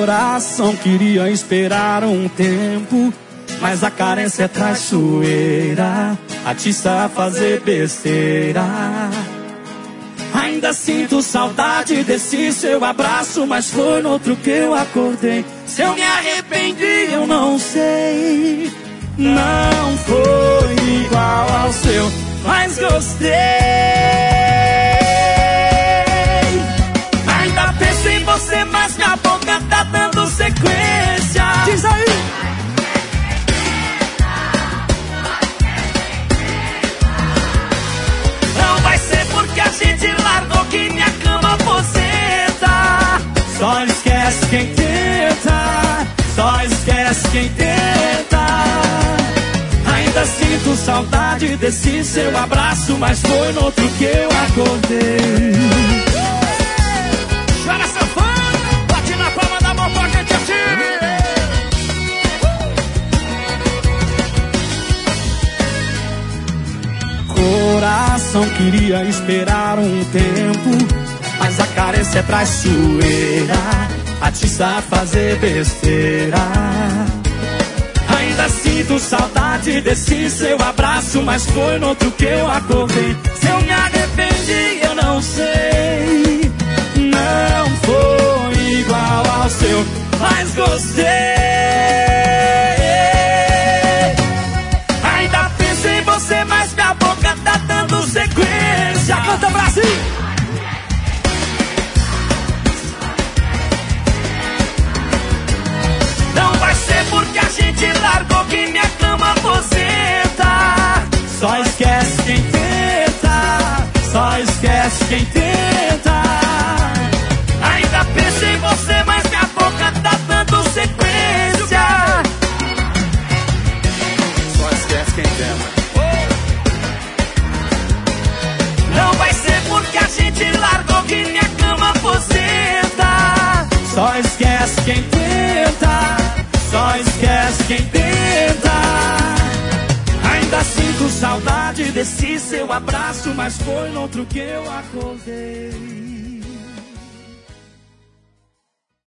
Coração queria esperar um tempo, mas a carência é traiçoeira, atiça a fazer besteira. Ainda sinto saudade desse seu abraço, mas foi no outro que eu acordei. Se eu me arrependi, eu não sei. Não foi igual ao seu, mas gostei. Ainda penso em você, mas minha boca tá dando sequência. Diz aí! Não vai ser porque a gente largou que minha cama aposenta. Só esquece quem tenta, só esquece quem tenta. Ainda sinto saudade desse seu abraço, mas foi no outro que eu acordei. Chora safado, bate na palma da mão pra gente assim. Coração queria esperar um tempo, mas a carência é traiçoeira, atiça a fazer besteira. Ainda sinto saudade desse seu abraço, mas foi no outro que eu acordei. Se eu me arrependi, eu não sei. Não foi igual ao seu, mas gostei. Ainda penso em você, mas minha boca tá dando sequência. Canta, Brasil! Não vai ser porque a gente largou que minha cama aposenta. Só esquece quem tenta, só esquece quem tenta. Ainda penso em você, mas minha boca tá dando sequência. Só esquece quem tenta. Não vai ser porque a gente largou que minha cama aposenta. Só esquece quem tenta, só esquece quem tenta. Ainda sinto saudade desse seu abraço, mas foi no outro que eu acordei.